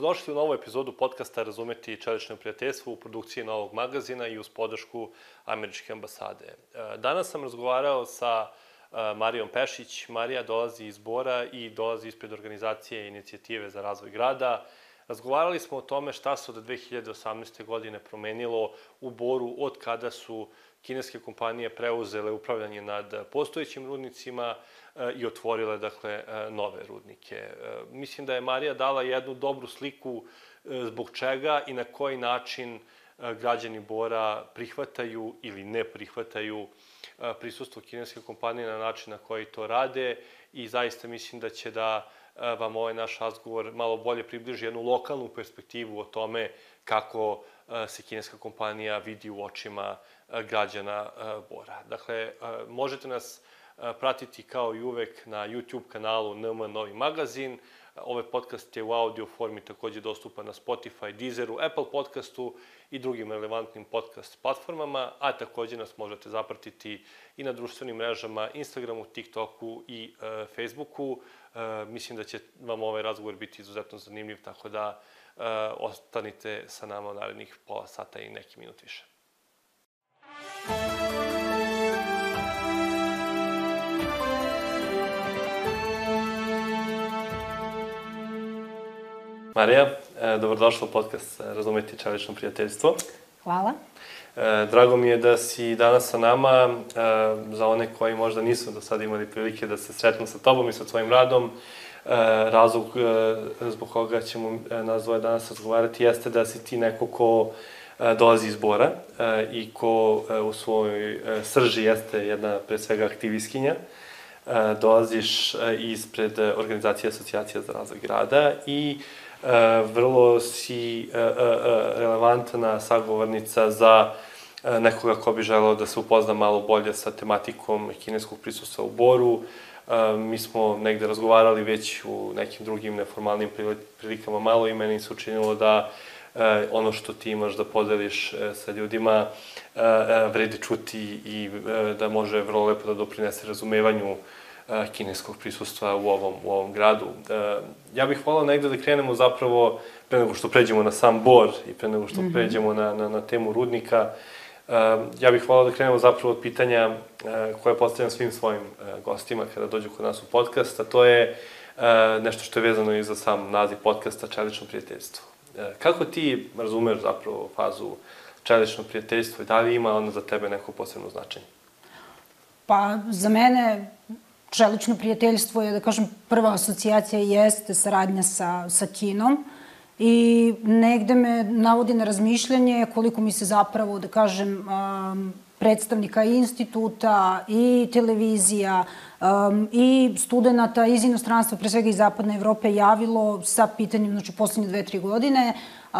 dobrodošli u novu epizodu podcasta Razumeti čelično prijateljstvo u produkciji Novog magazina i uz podršku Američke ambasade. Danas sam razgovarao sa Marijom Pešić. Marija dolazi iz Bora i dolazi ispred organizacije Inicijative za razvoj grada. Razgovarali smo o tome šta se od 2018. godine promenilo u Boru od kada su kineske kompanije preuzele upravljanje nad postojećim rudnicima i otvorile, nove rudnike. Mislim da je Marija dala jednu dobru sliku zbog čega i na koji način građani Bora prihvataju ili ne prihvataju prisustvo kineske kompanije na način na koji to rade i zaista mislim da će da vam ovaj naš razgovor malo bolje približi jednu lokalnu perspektivu o tome kako se kineska kompanija vidi u očima građana Bora. Dakle, možete nas pratiti kao i uvek na YouTube kanalu NM Novi magazin. Ovaj podcast je u audio formi takođe dostupan na Spotify, Deezeru, Apple podcastu i drugim relevantnim podcast platformama, a takođe nas možete zapratiti i na društvenim mrežama, Instagramu, TikToku i Facebooku. Mislim da će vam ovaj razgovor biti izuzetno zanimljiv, tako da ostanite sa nama u narednih pola sata i neki minut više. Marija, dobrodošla u podcast Razumeti čelično prijateljstvo. Hvala. Drago mi je da si danas sa nama. Za one koji možda nisu do sada imali prilike da se sretnu sa tobom i sa tvojim radom, razlog zbog koga ćemo nas dvoje danas razgovarati jeste da si ti neko ko dolazi iz Bora i ko u svojoj srži jeste jedna, pre svega, aktivistkinja. Dolaziš ispred organizacije Asocijacija za razvoj grada i vrlo si relevantna sagovornica za nekoga ko bi želeo da se upozna malo bolje sa tematikom kineskog prisustva u Boru. Mi smo negde razgovarali već u nekim drugim neformalnim prilikama malo i meni se učinilo da ono što ti imaš da podeliš sa ljudima vredi čuti i da može vrlo lepo da doprinese razumevanju kineskog prisustva u ovom gradu. Ja bih volao negde da krenemo zapravo, pre nego što pređemo na sam Bor i pre nego što pređemo na temu rudnika, ja bih volao da krenemo zapravo od pitanja koje postavljam svim svojim gostima kada dođu kod nas u podcast, a to je nešto što je vezano i za sam naziv podcasta Čelično prijateljstvo. Kako ti razumeš zapravo fazu čelično prijateljstvo i da li ima ono za tebe neko posebno značenje? Pa, za mene čelično prijateljstvo je, da kažem, prva asocijacija jeste saradnja sa Kinom i negde me navodi na razmišljanje koliko mi se zapravo, da kažem, predstavnika i instituta i televizija i studenta iz inostranstva, pre svega iz Zapadne Evrope, javilo sa pitanjem, znači, poslednje 2-3 godine,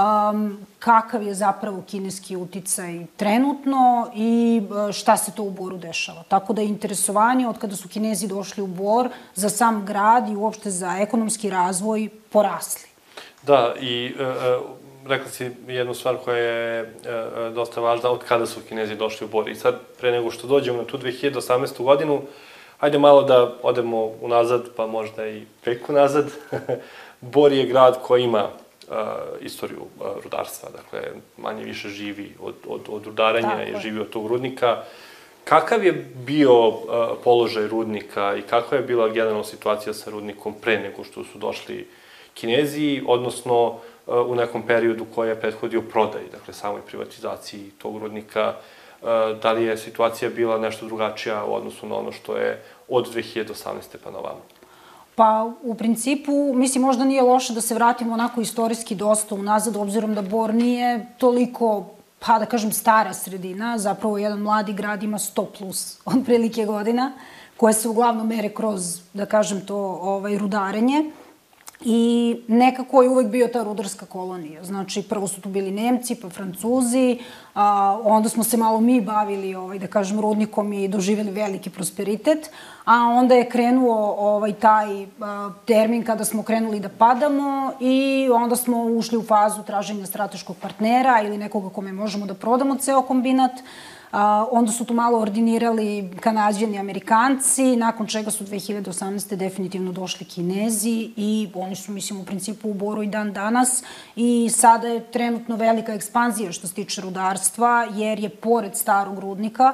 kakav je zapravo kineski uticaj trenutno i šta se to u Boru dešava. Tako da je interesovanje od kada su Kinezi došli u Bor za sam grad i uopšte za ekonomski razvoj porasli. Da, i rekla si jednu stvar koja je dosta važna, od kada su Kinezi došli u Bor. I sad, pre nego što dođemo na tu 2018. godinu, hajde malo da odemo unazad, pa možda i preko nazad. Bor je grad koji ima istoriju rudarstva, dakle, manje više živi od rudarenja i živi od tog rudnika. Kakav je bio položaj rudnika i kakva je bila generalna situacija sa rudnikom pre nego što su došli Kinezi, odnosno u nekom periodu koji je prethodio prodaji, dakle, samoj privatizaciji tog rudnika? Da li je situacija bila nešto drugačija u odnosu na ono što je od 2018. pa na ovamo? Pa, u principu, mislim, možda nije loše da se vratimo onako istorijski dosta unazad, obzirom da Bor nije toliko, pa da kažem, stara sredina. Zapravo, jedan mladi grad ima 100 plus otprilike godina, koje se uglavnom mere kroz, da kažem to, rudarenje. I nekako je uvek bio ta rudarska kolonija. Znači, prvo su tu bili Nemci, pa Francuzi, onda smo se malo mi bavili, da kažem, rudnikom i doživjeli veliki prosperitet, a onda je krenuo taj termin kada smo krenuli da padamo i onda smo ušli u fazu traženja strateškog partnera ili nekoga kome možemo da prodamo ceo kombinat. Onda su tu malo ordinirali Kanađani i Amerikanci, nakon čega su 2018. definitivno došli Kinezi i oni su, mislim, u principu u Boru i dan danas i sada je trenutno velika ekspanzija što se tiče rudarstva, jer je pored starog rudnika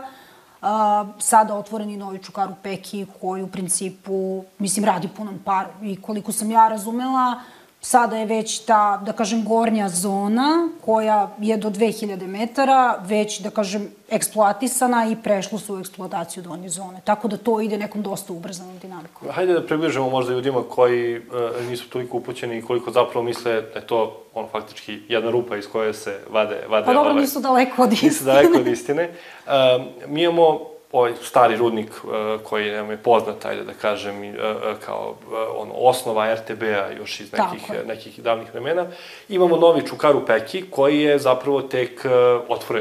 sada otvoren i novi Čukaru Peki koji u principu, mislim, radi punom paru i koliko sam ja razumela, sada je već ta, da kažem, gornja zona koja je do 2000 metara već, da kažem, eksploatisana i prešlo su u eksploataciju donje zone. Tako da to ide nekom dosta ubrzanom dinamikom. Hajde da približamo možda ljudima koji nisu toliko upućeni i koliko zapravo misle da je to faktički jedna rupa iz koje se vade... Pa dobro, nisu daleko od istine. Nisu daleko od istine. Mi imamo ovaj stari rudnik koji nam je poznat, ajde da kažem, kao osnova RTB-a još iz nekih davnih vremena. Imamo novi Čukaru Peki koji je zapravo tek otvoren,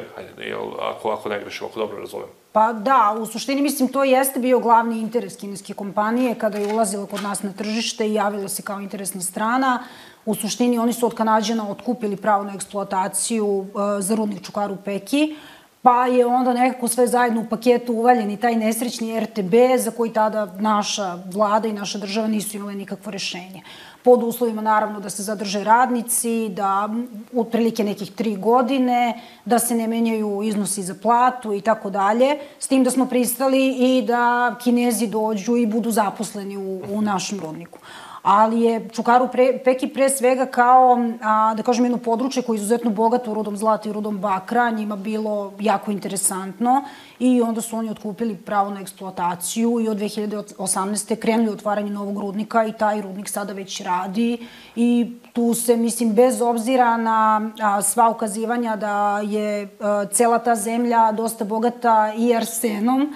ako ne grešim, ako dobro razumem. Pa da, u suštini, mislim, to jeste bio glavni interes kineske kompanije kada je ulazila kod nas na tržište i javila se kao interesna strana. U suštini, oni su od Kanađana otkupili pravo na eksploataciju za rudnik Čukaru Peki, pa je onda nekako sve zajedno u paketu uvaljen i taj nesrećni RTB za koji tada naša vlada i naša država nisu imale nikakvo rešenje. Pod uslovima, naravno, da se zadrže radnici, da otprilike nekih 3 godine, da se ne menjaju iznosi za platu i tako dalje, s tim da smo pristali i da Kinezi dođu i budu zaposleni u našem rudniku. Ali je Čukaru Peki pre svega kao, da kažem, jedno područje koje je izuzetno bogato rudom zlata i rudom bakra, njima bilo jako interesantno i onda su oni otkupili pravo na eksploataciju i od 2018. krenuli otvaranje novog rudnika i taj rudnik sada već radi i tu se, mislim, bez obzira na sva ukazivanja da je cela ta zemlja dosta bogata i arsenom,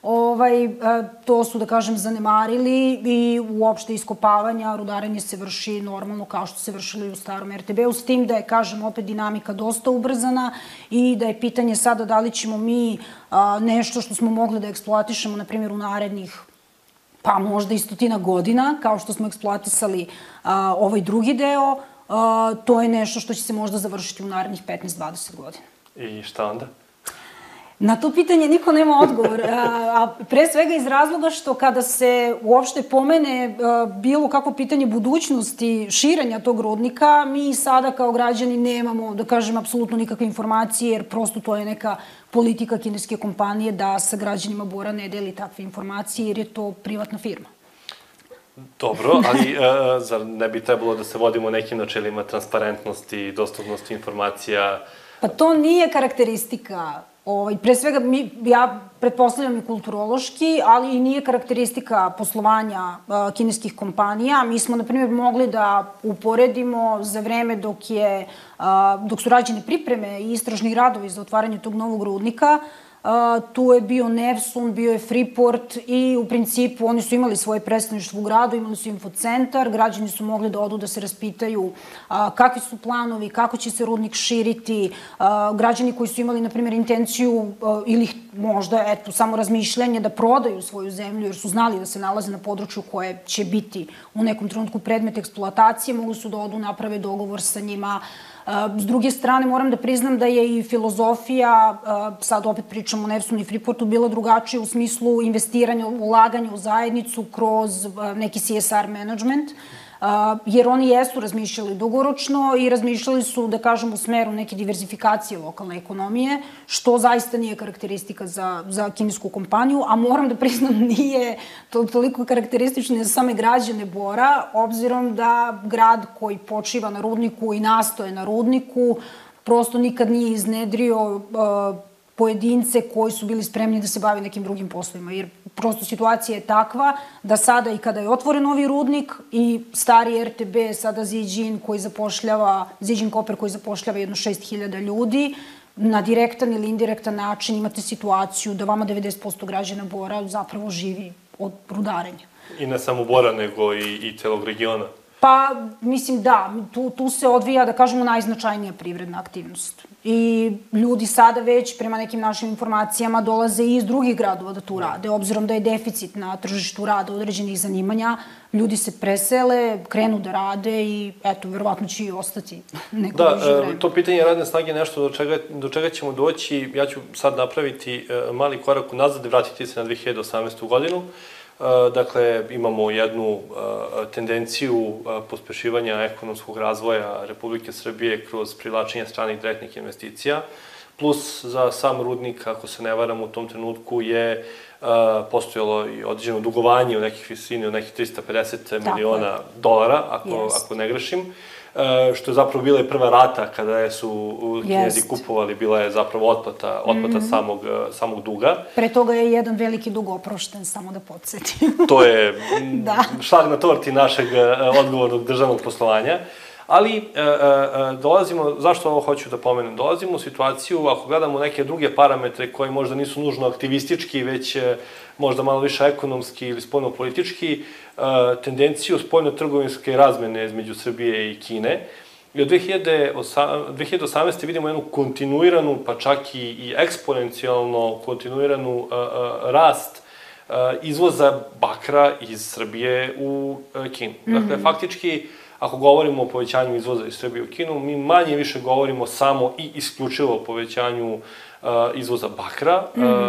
to su, da kažem, zanemarili i uopšte iskopavanja, rudarenje se vrši normalno kao što se vršilo i u starom RTB-u, s tim da je, kažem, opet dinamika dosta ubrzana i da je pitanje sada da li ćemo mi nešto što smo mogli da eksploatišemo, na primjer, u narednih pa možda i 100 godina, kao što smo eksploatisali ovaj drugi deo, to je nešto što će se možda završiti u narednih 15-20 godina. I šta onda? Na to pitanje niko nema odgovor, a pre svega iz razloga što kada se uopšte pomene bilo kakvo pitanje budućnosti širenja tog rudnika, mi sada kao građani nemamo, da kažem, apsolutno nikakve informacije, jer prosto to je neka politika kineske kompanije da sa građanima Bora ne deli takve informacije, jer je to privatna firma. Dobro, ali zar ne bi trebalo da se vodimo nekim načelima transparentnosti, dostupnosti informacija? Pa to nije karakteristika. Pre svega, ja pretpostavljam i kulturološki, ali i nije karakteristika poslovanja kineskih kompanija. Mi smo, na primjer, mogli da uporedimo za vreme dok su rađene pripreme i istražni radovi za otvaranje tog novog rudnika. Tu je bio Nevsun, bio je Freeport i u principu oni su imali svoje predstavništvo u gradu, imali su infocentar, građani su mogli da odu da se raspitaju kakvi su planovi, kako će se rudnik širiti, građani koji su imali, na primjer, intenciju ili možda, eto, samo razmišljanje da prodaju svoju zemlju jer su znali da se nalaze na području koje će biti u nekom trenutku predmet eksploatacije, mogli su da odu, naprave dogovor sa njima. S druge strane, moram da priznam da je i filozofija, sad opet pričamo o Nevsunu i Freeportu, bila drugačija u smislu investiranja, ulaganja u zajednicu kroz neki CSR management, jer oni jesu razmišljali dugoročno i razmišljali su, da kažem, u smeru neke diverzifikacije lokalne ekonomije, što zaista nije karakteristika za kinesku kompaniju, a moram da priznam nije toliko karakteristično za same građane Bora, obzirom da grad koji počiva na rudniku i nastoje na rudniku prosto nikad nije iznedrio pojedince koji su bili spremni da se bave nekim drugim poslovima, jer prosto situacija je takva da sada i kada je otvoren novi rudnik i stari RTB, sada Zijin Copper koji zapošljava jedno 6.000 ljudi, na direktan ili indirektan način imate situaciju da vama 90% građana Bora zapravo živi od rudarenja. I ne samo Bora, nego i celog regiona. Pa, mislim, da, tu se odvija, da kažemo, najznačajnija privredna aktivnost. I ljudi sada već, prema nekim našim informacijama, dolaze i iz drugih gradova da tu rade. Obzirom da je deficit na tržištu rada određenih zanimanja, ljudi se presele, krenu da rade i, eto, verovatno će i ostati neko duže vreme. Da, to pitanje radne snage je nešto do čega ćemo doći. Ja ću sad napraviti mali korak unazad i vratiti se na 2018. godinu. Dakle, imamo jednu tendenciju pospešivanja ekonomskog razvoja Republike Srbije kroz privlačenje stranih direktnih investicija, plus za sam rudnik, ako se ne varam, u tom trenutku je postojalo i određeno dugovanje u nekih visini od nekih 350 miliona dolara, ako ne grešim, što je zapravo bila i prva rata kada su Kinezi kupovali, bila je zapravo otplata samog duga. Pre toga je jedan veliki dug oprošten, samo da podsjetim. To je šlag na torti našeg odgovornog državnog poslovanja. Ali zašto ovo hoću da pomenem? Dolazimo u situaciju, ako gledamo neke druge parametre koji možda nisu nužno aktivistički, već možda malo više ekonomski ili spoljno-politički, tendenciju spoljno-trgovinske razmene između Srbije i Kine. I od 2018. vidimo jednu kontinuiranu, pa čak i eksponencijalno kontinuiranu rast izvoza bakra iz Srbije u Kinu. Dakle, faktički, ako govorimo o povećanju izvoza iz Srbije u Kinu, mi manje više govorimo samo i isključivo o povećanju izvoza bakra.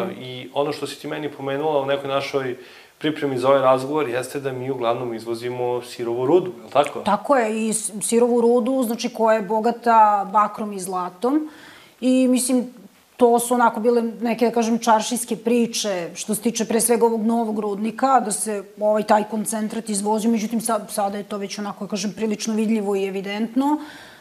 I ono što si ti meni pomenula u nekoj našoj pripremi za ovaj razgovor jeste da mi uglavnom izvozimo sirovu rudu, je li tako? Tako je, i sirovu rudu, znači koja je bogata bakrom i zlatom. I mislim, to su onako bile neke, da kažem, čaršijske priče što se tiče pre svega ovog novog rudnika, da se taj koncentrat izvozi, međutim sada je to već onako, da kažem, prilično vidljivo i evidentno,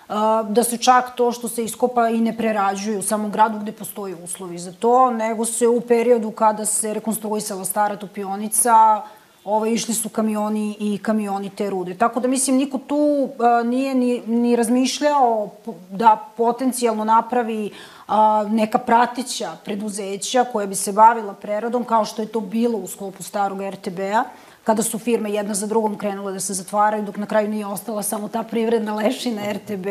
da se čak to što se iskopa i ne prerađuje u samom gradu gde postoji uslovi za to, nego se u periodu kada se rekonstruisala stara topionica, išli su kamioni i kamioni te rude. Tako da, mislim, niko tu nije ni razmišljao da potencijalno napravi neka prateća preduzeća koja bi se bavila preradom, kao što je to bilo u sklopu starog RTB-a, kada su firme jedna za drugom krenule da se zatvaraju, dok na kraju nije ostala samo ta privredna lešina RTB,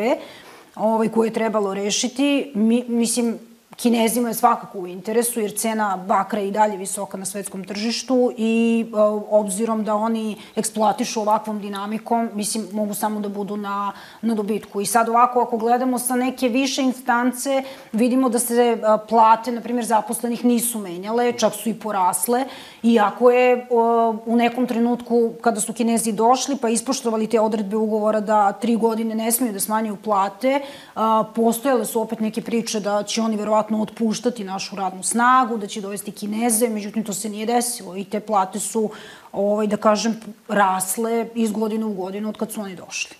koju je trebalo rešiti. Mislim, Kinezima je svakako u interesu, jer cena bakra je i dalje visoka na svetskom tržištu i obzirom da oni eksploatišu ovakvom dinamikom, mislim, mogu samo da budu na dobitku. I sad ovako, ako gledamo sa neke više instance, vidimo da se plate, na primjer, zaposlenih nisu menjale, čak su i porasle, iako je u nekom trenutku, kada su Kinezi došli, pa ispoštovali te odredbe ugovora da 3 godine ne smiju da smanjuju plate, postojale su opet neke priče da će oni verovatno otpuštati našu radnu snagu, da će dovesti Kineze, međutim to se nije desilo i te plate su, da kažem, rasle iz godine u godinu od kad su oni došli.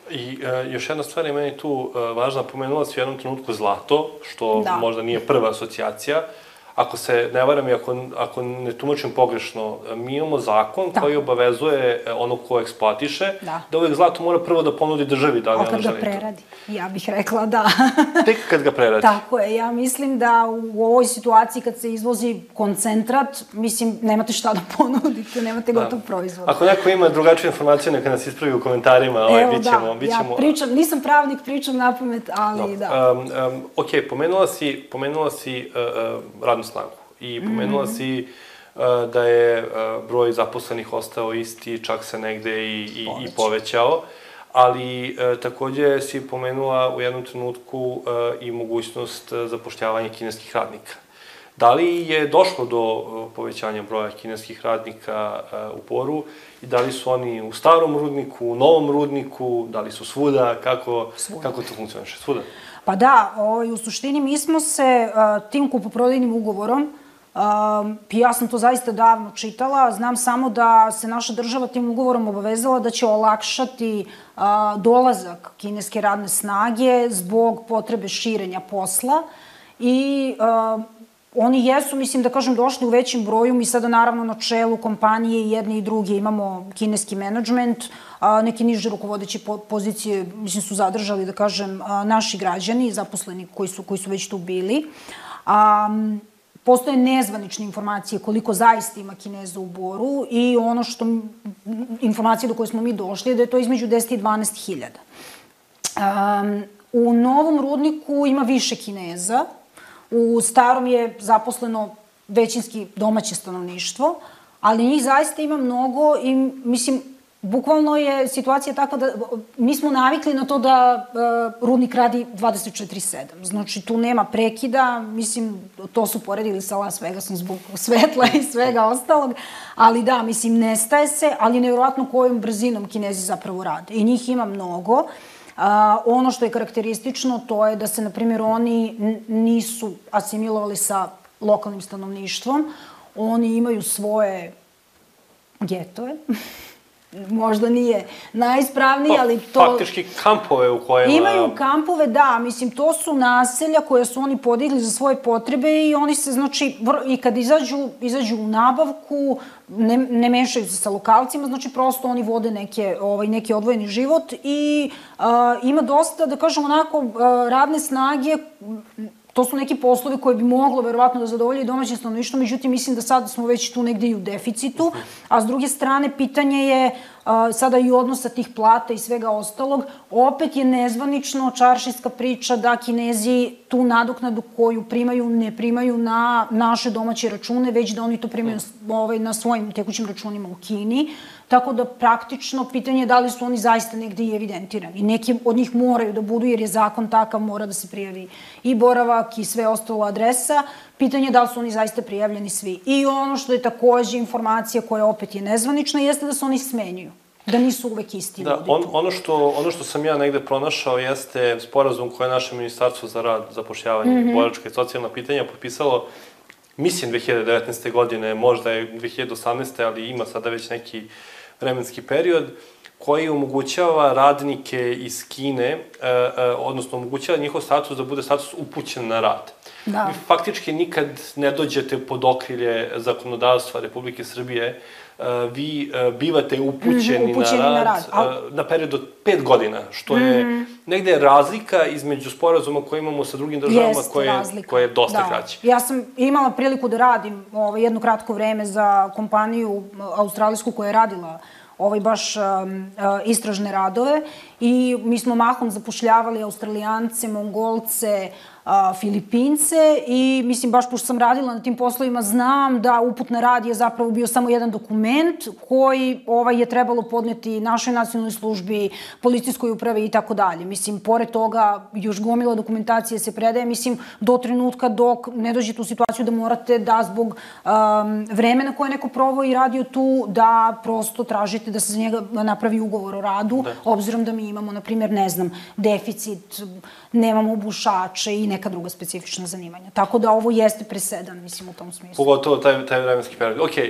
I još jedna stvar je meni tu važna, pomenula si u jednom trenutku zlato, što možda nije prva asocijacija. Ako se ne varam i ako ne tumačim pogrešno, mi imamo zakon koji obavezuje ono ko eksploatiše, da uvek zlato mora prvo da ponudi državi, da li ona želi to. A kad ga preradi, ja bih rekla da. Tek kad ga preradi. Tako je, ja mislim da u ovoj situaciji kad se izvozi koncentrat, mislim, nemate šta da ponudite, nemate gotov proizvod. Ako neko ima drugačiju informaciju, neka nas ispravi u komentarima, bit ćemo... Ja pričam, nisam pravnik, pričam napamet, ali da. Ok, pomenula si radnu snagu i pomenula si da je broj zaposlenih ostao isti, čak se negde i povećao, ali takođe si pomenula u jednom trenutku i mogućnost zapošljavanja kineskih radnika. Da li je došlo do povećanja broja kineskih radnika u Boru i da li su oni u starom rudniku, u novom rudniku, da li su svuda, kako to funkcioniše? Svuda? Pa da, u suštini mi smo se tim kupoprodajnim ugovorom, ja sam to zaista davno čitala, znam samo da se naša država tim ugovorom obavezala da će olakšati dolazak kineske radne snage zbog potrebe širenja posla i oni jesu, mislim da kažem, došli u većim broju. Mi sada naravno na čelu kompanije i jedne i druge imamo kineski menadžment, neke niže rukovodeće pozicije, mislim, su zadržali, da kažem, naši građani, zaposleni koji su već tu bili. postoje nezvanične informacije koliko zaista ima Kineza u Boru i ono što, informacije do koje smo mi došli, da je to između 10 i 12 hiljada. U novom rudniku ima više Kineza, u starom je zaposleno većinski domaće stanovništvo, ali njih zaista ima mnogo i, mislim, bukvalno je situacija takva da mi smo navikli na to da rudnik radi 24/7. Znači, tu nema prekida, mislim, to su poredili sa Las Vegasom zbog svetla i svega ostalog, ali da, mislim, nestaje se, ali nevjerovatno kojom brzinom Kinezi zapravo rade. I njih ima mnogo. Ono što je karakteristično, to je da se, na primjer, oni nisu asimilovali sa lokalnim stanovništvom. Oni imaju svoje getove. Možda nije najispravniji, ali to... Faktički kampove u kojima... Imaju kampove, da. Mislim, to su naselja koje su oni podigli za svoje potrebe i oni se, znači, i kad izađu u nabavku, ne mešaju se sa lokalcima, znači, prosto oni vode neki odvojeni život i ima dosta, da kažem, onako, radne snage. To su neki poslovi koji bi moglo, verovatno, da zadovolje domaće stanovništvo, međutim, mislim da sada smo već tu negde i u deficitu, a s druge strane, pitanje je sada i odnosa tih plata i svega ostalog. Opet je nezvanično čaršijska priča da Kinezi tu nadoknadu koju primaju ne primaju na naše domaće račune, već da oni to primaju na svojim tekućim računima u Kini. Tako da praktično pitanje je da li su oni zaista negde i evidentirani. Neki od njih moraju da budu jer je zakon takav, mora da se prijavi i boravak i sve ostalo adresa. Pitanje je da li su oni zaista prijavljeni svi. I ono što je takođe informacija koja opet je nezvanična jeste da se oni smenjuju. Da nisu uvek isti ljudi. Da, ono što sam ja negde pronašao jeste sporazum koje je naše Ministarstvo za rad, zapošljavanje, boračka i socijalna pitanja potpisalo, mislim 2019. godine, možda je 2018. ali ima sada već neki vremenski period, koji omogućava radnike iz Kine, odnosno omogućava njihov status da bude status upućen na rad. Da. Vi faktički nikad ne dođete pod okrilje zakonodavstva Republike Srbije, vi bivate upućeni na rad na period od 5 godina, što je negde razlika između sporazuma koje imamo sa drugim državama koje je dosta kraće. Ja sam imala priliku da radim jedno kratko vreme za kompaniju australijsku koja je radila baš istražne radove i mi smo mahom zapošljavali Australijance, Mongolce, Filipince i mislim baš pošto sam radila na tim poslovima znam da uput na rad je zapravo bio samo jedan dokument koji je trebalo podneti našoj nacionalnoj službi, policijskoj upravi i tako dalje. Mislim, pored toga još gomila dokumentacije se predaje, mislim, do trenutka dok ne dođete u situaciju da morate da zbog vremena koje neko provao i radio tu, da prosto tražite da se za njega napravi ugovor o radu, obzirom da mi imamo, na primjer, ne znam, deficit, nemamo bušače i neka druga specifična zanimanja. Tako da ovo jeste presedan, mislim, u tom smislu. Pogotovo taj vremenski period. Ok,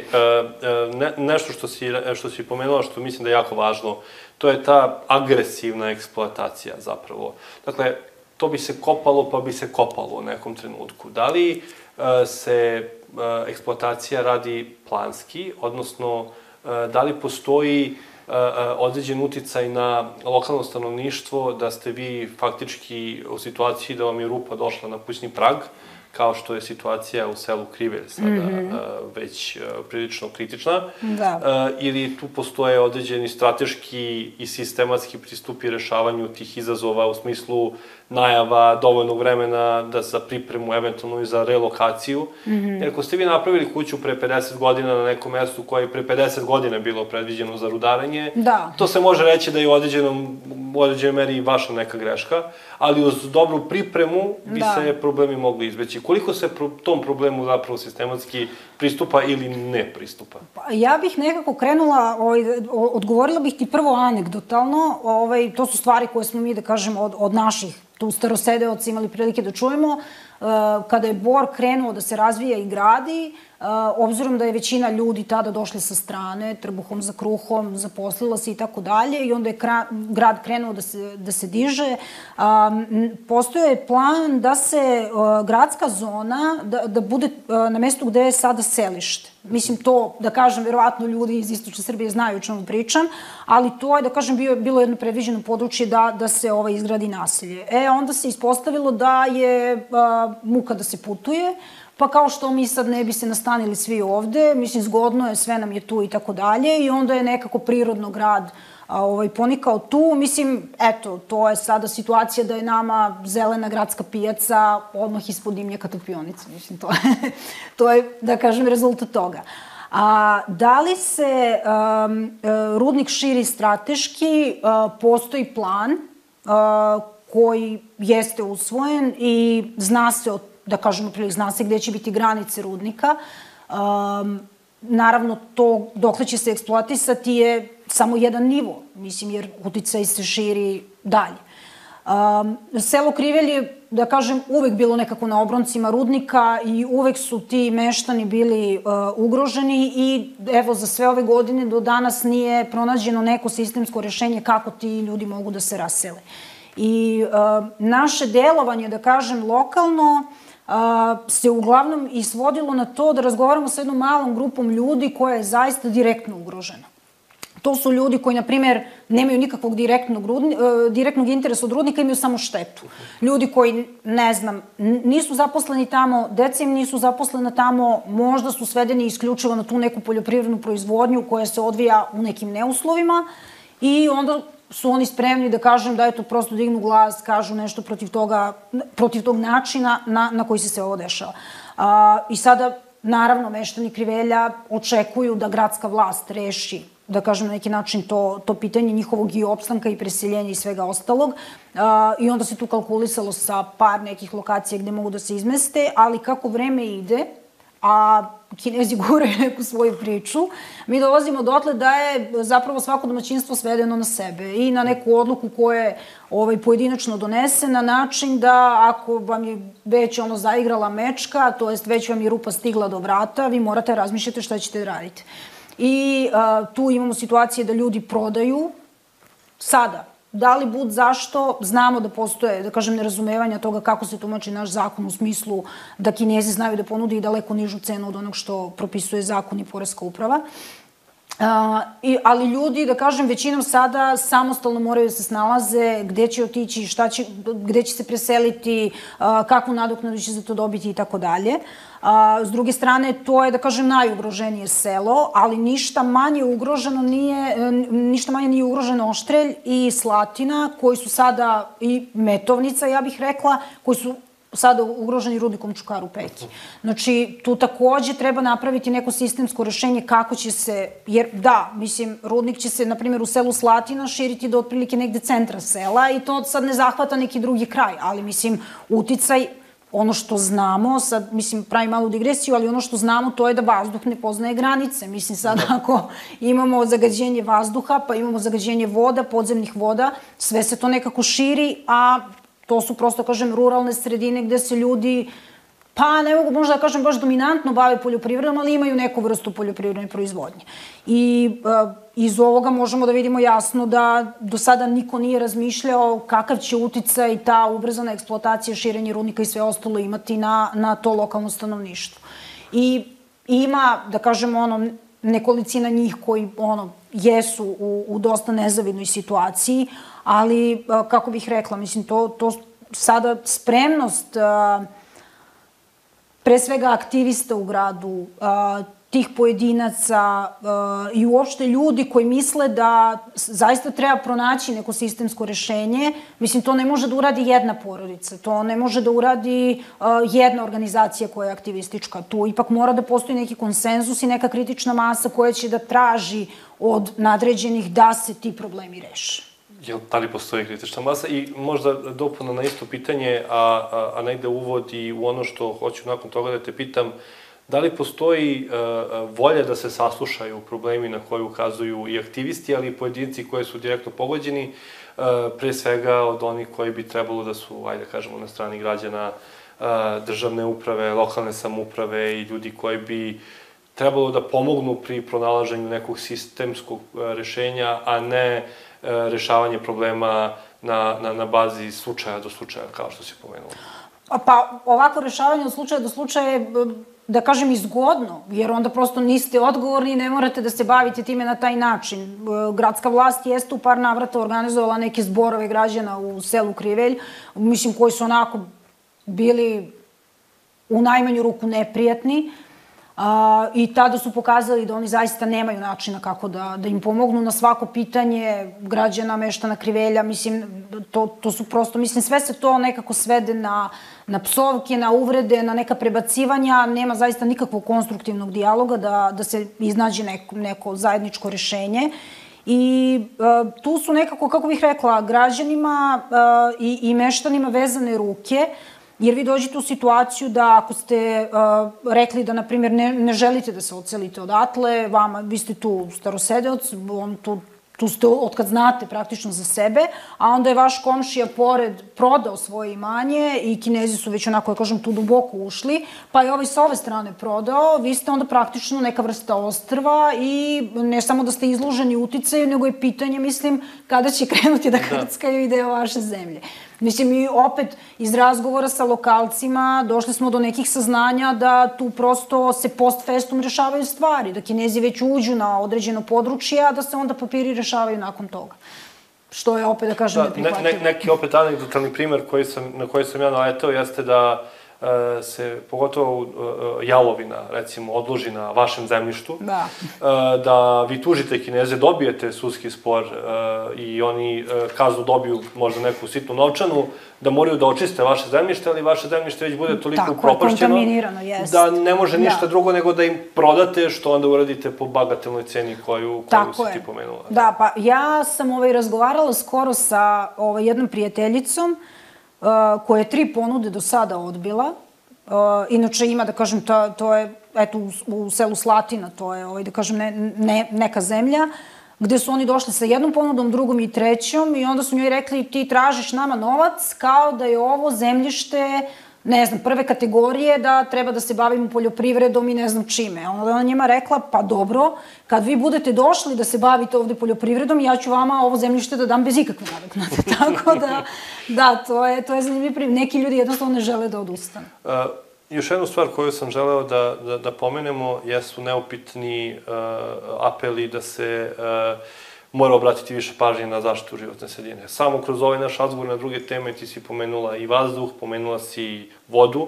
nešto što si pomenula, što mislim da je jako važno, to je ta agresivna eksploatacija zapravo. Dakle, to bi se kopalo pa bi se kopalo u nekom trenutku. Da li se eksploatacija radi planski, odnosno da li postoji određen uticaj na lokalno stanovništvo, da ste vi faktički u situaciji da vam je rupa došla na kućni prag, kao što je situacija u selu Krivelj sada već prilično kritična, ili tu postoje određeni strateški i sistematski pristupi rešavanju tih izazova u smislu najava, dovoljnog vremena za pripremu, eventualno i za relokaciju. Jer ako ste vi napravili kuću pre 50 godina na nekom mestu koje je pre 50 godina bilo predviđeno za rudarenje, to se može reći da je u određenoj meri i vaša neka greška, ali uz dobru pripremu bi se problemi mogli izbeći. Koliko se tom problemu zapravo sistematski pristupa ili ne pristupa? Ja bih nekako krenula, odgovorila bih ti prvo anegdotalno, to su stvari koje smo mi, da kažem, od naših tu starosedeoci imali prilike da čujemo. Kada je Bor krenuo da se razvija i gradi, obzirom da je većina ljudi tada došli sa strane, trbuhom za kruhom, zaposlila se i tako dalje, i onda je grad krenuo da se diže, postoje plan da se gradska zona, da bude na mestu gde je sada selište. Mislim, to, da kažem, verovatno ljudi iz istočne Srbije znaju o čemu pričam, ali to je, da kažem, bilo jedno predviđeno područje da se izgradi naselje. Onda se ispostavilo da je muka da se putuje, pa kao što mi sad ne bi se nastanili svi ovde, mislim, zgodno je, sve nam je tu i tako dalje, i onda je nekako prirodno grad ponikao tu. Mislim, eto, to je sada situacija da je nama zelena gradska pijaca odmah ispod dimnjaka Topionica. Mislim, to je, da kažem, rezultat toga. A da li se rudnik širi strateški, postoji plan koji jeste usvojen i zna se, da kažemo prilike, zna se gde će biti granice rudnika. Naravno, to dokle će se eksploatisati je samo jedan nivo, mislim, jer uticaj se širi dalje. Selo Krivelj je, da kažem, uvek bilo nekako na obroncima rudnika i uvek su ti meštani bili ugroženi i evo za sve ove godine do danas nije pronađeno neko sistemsko rešenje kako ti ljudi mogu da se rasele. I naše delovanje, da kažem, lokalno se uglavnom i svodilo na to da razgovaramo sa jednom malom grupom ljudi koja je zaista direktno ugrožena. To su ljudi koji, na primjer, nemaju nikakvog direktnog interesa od rudnika, imaju samo štetu. Ljudi koji, ne znam, nisu zaposleni tamo, deca im nisu zaposlena tamo, možda su svedeni isključivo na tu neku poljoprivrednu proizvodnju koja se odvija u nekim neuslovima i onda su oni spremni da kažem da eto prosto dignu glas, kažu nešto protiv tog načina na koji se sve ovo dešava. I sada, naravno, meštani Krivelja očekuju da gradska vlast reši, da kažem, na neki način to pitanje njihovog i opstanka i preseljenja i svega ostalog. I onda se tu kalkulisalo sa par nekih lokacija gde mogu da se izmeste, ali kako vreme ide, a Kinezi guraju neku svoju priču, mi dolazimo dotle da je zapravo svako domaćinstvo svedeno na sebe i na neku odluku koja je pojedinačno donese na način da ako vam je već zaigrala mečka, to jest već vam je rupa stigla do vrata, vi morate razmišljati šta ćete da radite. I tu imamo situacije da ljudi prodaju sada. Da li bud zašto, znamo da postoje, da kažem, nerazumevanja toga kako se tumači naš zakon u smislu da Kinezi znaju da ponude i daleko nižu cenu od onog što propisuje zakon i poreska uprava. Ali ljudi, da kažem, većinom sada samostalno moraju da se snalaze gde će otići, gde će se preseliti, kakvu nadoknadu će za to dobiti i tako dalje. S druge strane, to je, da kažem, najugroženije selo, ali ništa manje nije ugroženo Oštrelj i Slatina, koji su sada, i Metovnica, ja bih rekla, koji su sada ugroženi rudnikom Čukaru Peki. Znači, tu takođe treba napraviti neko sistemsko rešenje kako će se, jer da, mislim, rudnik će se, na primjer, u selu Slatina širiti do otprilike negde centra sela i to sad ne zahvata neki drugi kraj, ali, mislim, uticaj, ono što znamo, sad, mislim, pravim malu digresiju, ali ono što znamo to je da vazduh ne poznaje granice. Mislim, sad ako imamo zagađenje vazduha, pa imamo zagađenje voda, podzemnih voda, sve se to nekako širi, a to su prosto, kažem, ruralne sredine gde se ljudi, pa ne mogu možda da kažem baš dominantno bave poljoprivredom, ali imaju neku vrstu poljoprivredne proizvodnje. I iz ovoga možemo da vidimo jasno da do sada niko nije razmišljao kakav će uticaj ta ubrzana eksploatacija, širenje rudnika i sve ostalo imati na to lokalno stanovništvo. I ima, da kažem, nekolicina njih koji, jesu u dosta nezavidnoj situaciji, ali, kako bih rekla, mislim, to sada spremnost pre svega aktivista u gradu, tih pojedinaca i uopšte ljudi koji misle da zaista treba pronaći neko sistemsko rešenje. Mislim, to ne može da uradi jedna porodica, to ne može da uradi jedna organizacija koja je aktivistička. Tu ipak mora da postoji neki konsenzus i neka kritična masa koja će da traži od nadređenih da se ti problemi reše. Da li postoji kritična masa? I možda dopuna na isto pitanje, a negde uvodi u ono što hoću nakon toga da te pitam, da li postoji volja da se saslušaju problemi na koje ukazuju i aktivisti, ali i pojedinci koji su direktno pogođeni, pre svega od onih koji bi trebalo da su, ajde kažemo, na strani građana, državne uprave, lokalne samouprave i ljudi koji bi trebalo da pomognu pri pronalaženju nekog sistemskog rešenja, a ne rešavanje problema na bazi slučaja do slučaja, kao što si pomenula? Pa, ovako rešavanje od slučaja do slučaja je, da kažem, izgodno, jer onda prosto niste odgovorni i ne morate da se bavite time na taj način. Gradska vlast jeste u par navrata organizovala neke zborove građana u selu Krivelj, mislim, koji su onako bili u najmanju ruku neprijatni. I tada su pokazali da oni zaista nemaju načina kako da im pomognu na svako pitanje građana, meštana, Krivelja. Mislim, to su prosto, mislim, sve se to nekako svede na psovke, na uvrede, na neka prebacivanja. Nema zaista nikakvog konstruktivnog dijaloga da se iznađe neko zajedničko rešenje. I tu su nekako, kako bih rekla, građanima i meštanima vezane ruke, jer vi dođete u situaciju da ako ste rekli da, na primjer, ne želite da se odselite odatle, vi ste tu starosedeoc, tu ste otkad znate praktično za sebe, a onda je vaš komšija pored prodao svoje imanje i Kinezi su već onako, da kažem, tu duboko ušli, pa je ovaj sa ove strane prodao, vi ste onda praktično neka vrsta ostrva i ne samo da ste izloženi uticaju, nego je pitanje, mislim, kada će krenuti da krckaju i deo vaše zemlje. Mislim, i opet, iz razgovora sa lokalcima došli smo do nekih saznanja da tu prosto se post festum rešavaju stvari, da Kinezi već uđu na određeno područje, a da se onda papiri rešavaju nakon toga. Što je opet, da kažem, neprihvatljivo. Neki opet anegdotalni primer na koji sam ja naletao jeste da se, pogotovo jalovina, recimo, odloži na vašem zemljištu, da vi tužite Kineze, dobijete sudski spor i oni kaznu dobiju možda neku sitnu novčanu, da moraju da očiste vaše zemljište, ali vaše zemljište već bude toliko upropašćeno da ne može ništa drugo nego da im prodate, što onda uradite po bagatelnoj ceni koju si ti pomenula. Da, pa ja sam razgovarala skoro sa jednom prijateljicom koja je 3 ponude do sada odbila. Inače ima, da kažem, to je, eto, u selu Slatina, to je, da kažem, neka zemlja, gde su oni došli sa jednom ponudom, drugom i trećom i onda su njoj rekli ti tražiš nama novac kao da je ovo zemljište, ne znam, prve kategorije, da treba da se bavimo poljoprivredom i ne znam čime. Onda je ona njima rekla, pa dobro, kad vi budete došli da se bavite ovde poljoprivredom, ja ću vama ovo zemljište da dam bez ikakve nadoknade. Tako da, to je zanimljiv primjer. Neki ljudi jednostavno ne žele da odustanu. Još jednu stvar koju sam želeo da pomenemo jesu neupitni apeli da se mora obratiti više pažnje na zaštitu životne sredine. Samo kroz ovaj naš razgovor na druge teme ti si pomenula i vazduh, pomenula si i vodu.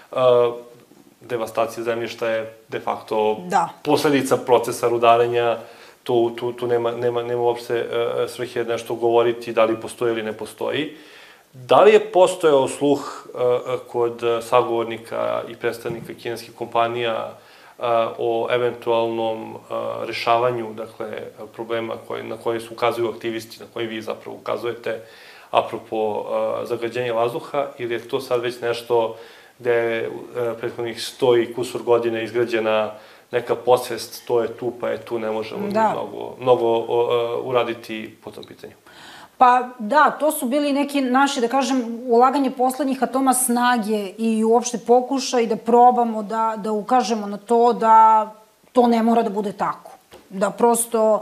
Devastacija zemljišta je de facto posledica procesa rudarenja. Tu nema uopšte svrhe nešto govoriti da li postoji ili ne postoji. Da li je postojao sluh kod sagovornika i predstavnika kineskih kompanija o eventualnom rešavanju, dakle, problema na koje su ukazuju aktivisti, na koje vi zapravo ukazujete apropo zagađenja vazduha, ili je to sad već nešto gde je prethodnih 100 i kusur godine izgrađena neka podsvest, to je tu, pa je tu, ne možemo mnogo uraditi po tom pitanju? Pa da, to su bili neki naši, da kažem, ulaganje poslednjih atoma snage i uopšte pokušaj da probamo da ukažemo na to da to ne mora da bude tako. Da prosto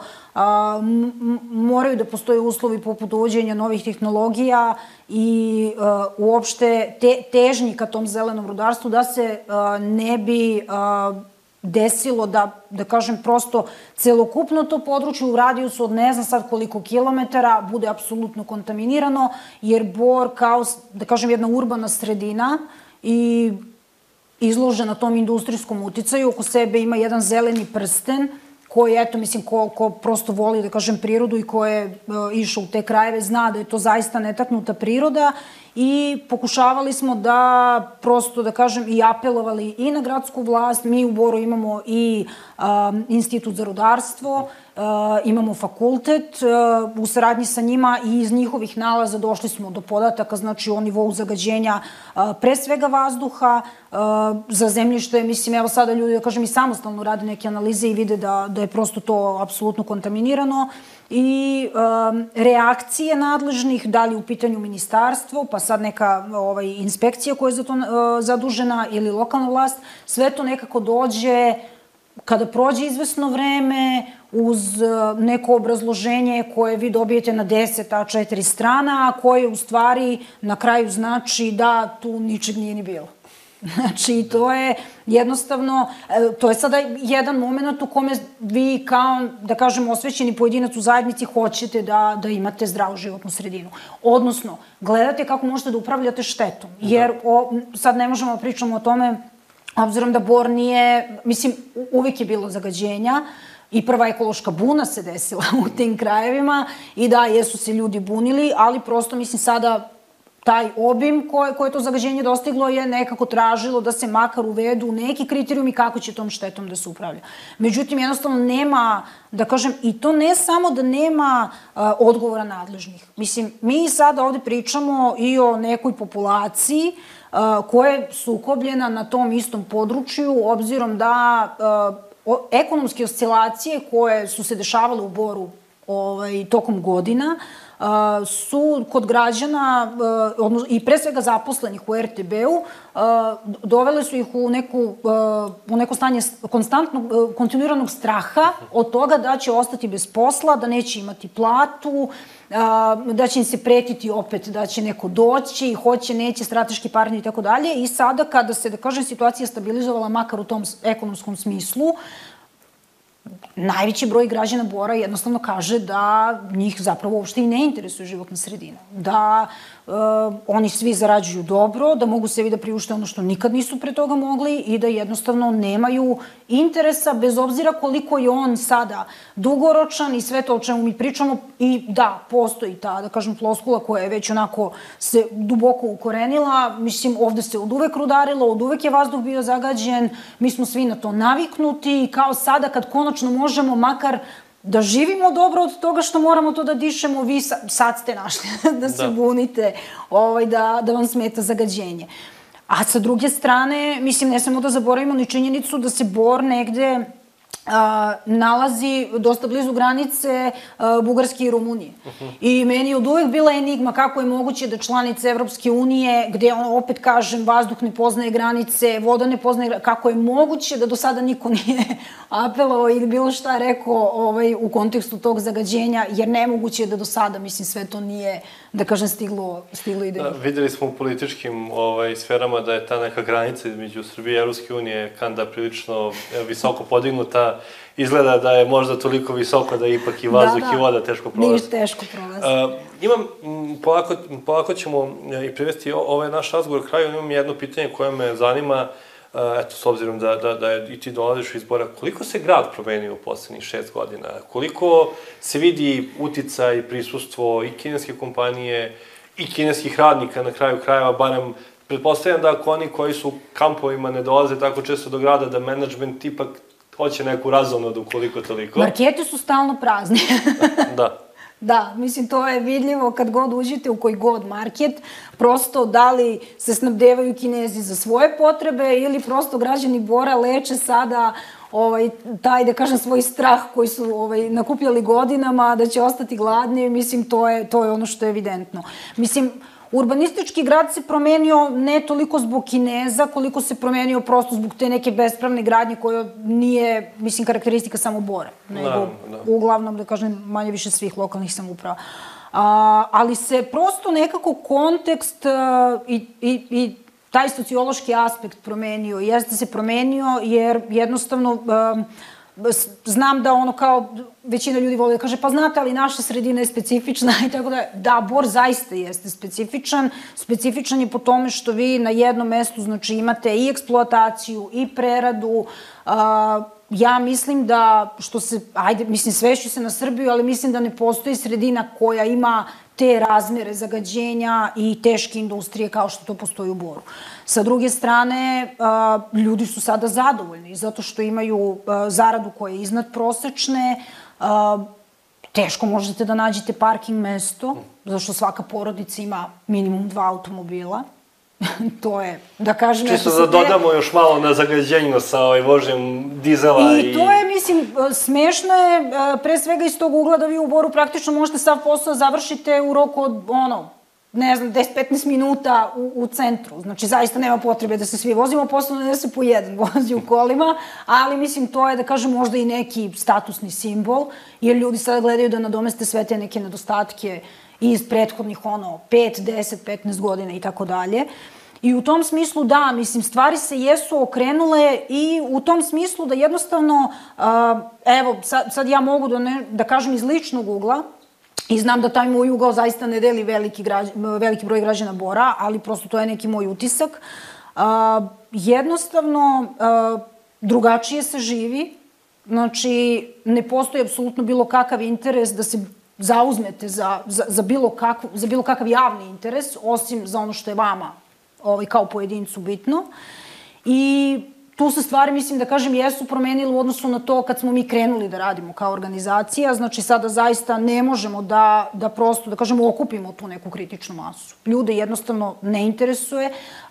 moraju da postoje uslovi poput uvođenja novih tehnologija i uopšte težnji ka tom zelenom rudarstvu da se ne bi desilo da kažem, prosto celokupno to područje u radijusu od ne znam sad koliko kilometara bude apsolutno kontaminirano, jer Bor kao, da kažem, jedna urbana sredina i izložena tom industrijskom uticaju, oko sebe ima jedan zeleni prsten koji, eto, mislim, ko prosto voli, da kažem, prirodu i ko je išao u te krajeve, zna da je to zaista netaknuta priroda i pokušavali smo da prosto, da kažem, i apelovali i na gradsku vlast. Mi u Boru imamo i Institut za rudarstvo, imamo fakultet, u saradnji sa njima i iz njihovih nalaza došli smo do podataka, znači o nivou zagađenja pre svega vazduha, za zemljište, mislim, evo sada ljudi, da kažem, i samostalno rade neke analize i vide da je prosto to apsolutno kontaminirano i reakcije nadležnih, da li u pitanju ministarstvo, pa sad neka inspekcija koja je za to zadužena ili lokalna vlast, sve to nekako dođe kada prođe izvesno vreme uz neko obrazloženje koje vi dobijete na 10 A4 strana, a koje u stvari na kraju znači da tu ničeg nije ni bilo. Znači, to je jednostavno, to je sada jedan moment u kome vi kao, da kažem, osvećeni pojedinac u zajednici hoćete da imate zdravu životnu sredinu. Odnosno, gledate kako možete da upravljate štetom. Jer sad ne možemo da pričamo o tome, obzirom da Bor nije, mislim, uvijek je bilo zagađenja, i prva ekološka buna se desila u tim krajevima i da, jesu se ljudi bunili, ali prosto, mislim, sada taj obim koje to zagađenje dostiglo je nekako tražilo da se makar uvedu neki kriterijumi kako će tom štetom da se upravlja. Međutim, jednostavno nema, da kažem, i to ne samo da nema odgovora nadležnih. Mislim, mi sada ovde pričamo i o nekoj populaciji koja je sukobljena na tom istom području, obzirom da ekonomske oscilacije koje su se dešavale u Boru tokom godina su kod građana i pre svega zaposlenih u RTB-u dovele su ih u neko stanje kontinuiranog straha od toga da će ostati bez posla, da neće imati platu, da će im se pretiti opet da će neko doći, hoće, neće, strateški partner i tako dalje. I sada kada se, da kažem, situacija stabilizovala makar u tom ekonomskom smislu, najveći broj građana Bora jednostavno kaže da njih zapravo uopšte i ne interesuje životna sredina. Da oni svi zarađuju dobro, da mogu sebi da priušte ono što nikad nisu pre toga mogli i da jednostavno nemaju interesa, bez obzira koliko je on sada dugoročan i sve to o čemu mi pričamo. I da, postoji ta, da kažem, floskula koja je već onako se duboko ukorenila. Mislim, ovde se od uvek rudarilo, od uvek je vazduh bio zagađen, mi smo svi na to naviknuti i kao sada kad konačno možemo makar da živimo dobro od toga što moramo to da dišemo, vi sad ste našli da se bunite, da vam smeta zagađenje. A sa druge strane, mislim, ne smemo da zaboravimo ni činjenicu da se Bor negde nalazi dosta blizu granice Bugarske i Rumunije. I meni je od uvek bila enigma kako je moguće da članice Evropske unije, gde, opet kažem, vazduh ne poznaje granice, voda ne poznaje granice, kako je moguće da do sada niko nije apelovao ili bilo šta rekao u kontekstu tog zagađenja, jer nemoguće je da do sada, mislim, sve to nije, da kažem, stiglo i da... Videli smo u političkim sferama da je ta neka granica između Srbije i Evropske unije kanda prilično visoko podignuta. Izgleda da je možda toliko visoko da ipak i vazduh i voda teško prolazi. Teško prolazi. Polako ćemo i privesti ovaj naš razgovor kraju. Imam jedno pitanje koje me zanima, eto, s obzirom da i ti dolaziš iz Bora, koliko se grad promenio u poslednjih 6 godina? Koliko se vidi uticaj i prisustvo i kineske kompanije i kineskih radnika na kraju krajeva, barem pretpostavljam da ako oni koji su u kampovima ne dolaze tako često do grada, da menadžment ipak hoće neku razonodu koliko toliko. Markete su stalno prazni. Da. Da, mislim, to je vidljivo kad god uđete u koji god market, prosto da li se snabdevaju Kinezi za svoje potrebe ili prosto građani Bora leče sada taj, da kažem, svoj strah koji su nakupljali godinama, da će ostati gladni, mislim, to je ono što je evidentno. Mislim, urbanistički grad se promenio ne toliko zbog Kineza, koliko se promenio prosto zbog te neke bespravne gradnje koja nije, mislim, karakteristika samo Bora, nego uglavnom, da kažem, manje više svih lokalnih samouprava. Ali se prosto nekako kontekst i taj sociološki aspekt promenio. Jeste se promenio jer jednostavno znam da ono kao većina ljudi voli da kaže pa znate ali naša sredina je specifična i tako da. Da, Bor zaista jeste specifičan. Specifičan je po tome što vi na jednom mestu znači imate i eksploataciju i preradu. Ja mislim da što se, ajde, mislim svešću se na Srbiju, ali mislim da ne postoji sredina koja ima te razmere zagađenja i teške industrije kao što to postoji u Boru. Sa druge strane, ljudi su sada zadovoljni zato što imaju zaradu koja je iznad prosečne, teško možete da nađete parking mesto, zato što svaka porodica ima minimum 2 automobila. To je, da kažem... Čisto da dodamo još malo na zagađenju sa vožnjom dizela i... I to je, mislim, smešno je, pre svega iz tog ugla da vi u Boru praktično možete sav posao završite u roku od, ne znam, 10-15 minuta u centru. Znači, zaista nema potrebe da se svi vozimo, posebno da se po jedan vozi u kolima, ali, mislim, to je, da kažem, možda i neki statusni simbol, jer ljudi sada gledaju da nadomeste sve te neke nedostatke iz prethodnih, 5, 10, 15 godina i tako dalje. I u tom smislu da, mislim, stvari se jesu okrenule i u tom smislu da jednostavno, evo, sad ja mogu da kažem iz ličnog ugla, i znam da taj moj ugao zaista ne deli veliki broj građana Bora, ali prosto to je neki moj utisak. Jednostavno, drugačije se živi, znači ne postoji apsolutno bilo kakav interes da se zauzmete za bilo kakav javni interes, osim za ono što je vama kao pojedincu bitno. I tu se stvari, mislim da kažem, jesu promenile u odnosu na to kad smo mi krenuli da radimo kao organizacija. Znači, sada zaista ne možemo da prosto, da kažemo, okupimo tu neku kritičnu masu. Ljude jednostavno ne interesuje.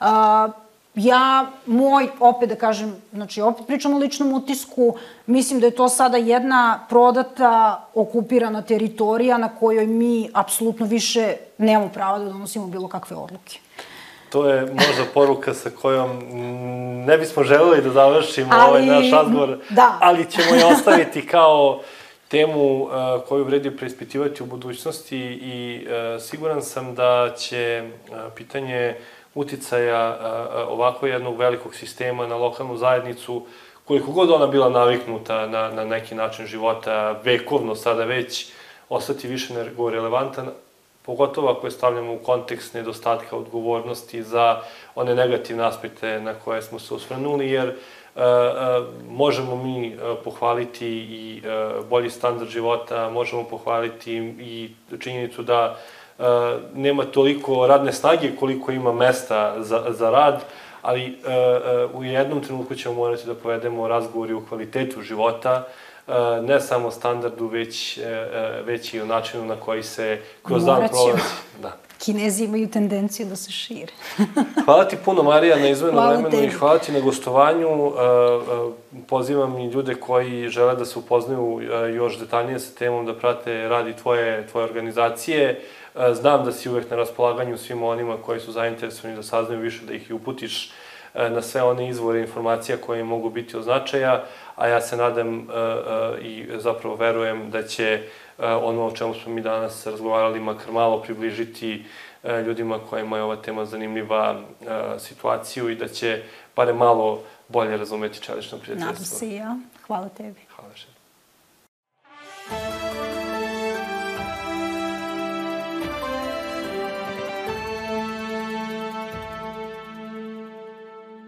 Opet da kažem, znači, opet pričam o ličnom utisku, mislim da je to sada jedna prodata, okupirana teritorija na kojoj mi apsolutno više nemamo prava da donosimo bilo kakve odluke. To je možda poruka sa kojom ne bismo želeli da završimo ovaj naš razgovor, ali ćemo je ostaviti kao temu koju vredi preispitivati u budućnosti i siguran sam da će pitanje uticaja ovako jednog velikog sistema na lokalnu zajednicu, koliko god ona bila naviknuta na neki način života, vekovno sada već, ostati više nego relevantan, pogotovo ako je stavljamo u kontekst nedostatka odgovornosti za one negativne aspekte na koje smo se osvrnuli, jer možemo mi pohvaliti i bolji standard života, možemo pohvaliti i činjenicu da nema toliko radne snage koliko ima mesta za rad, ali u jednom trenutku ćemo morati da povedemo razgovori o kvalitetu života, ne samo standardu, već i o načinu na koji se kroz dan prolazi. Kinezi imaju tendenciju da se šire. Hvala ti puno, Marija, na izdvojenom vremenu i hvala ti na gostovanju. Pozivam i ljude koji žele da se upoznaju još detaljnije sa temom, da prate rad i tvoje organizacije. Znam da si uvek na raspolaganju svima onima koji su zainteresovani da saznaju više, da ih i uputiš na sve one izvore informacija koje mogu biti od značaja, a ja se nadam i zapravo verujem da će ono o čemu smo mi danas razgovarali makar malo približiti ljudima kojima je ova tema zanimljiva situaciju i da će bare malo bolje razumeti čelično prijateljstvo. Nadam se i ja. Hvala tebi. Hvala.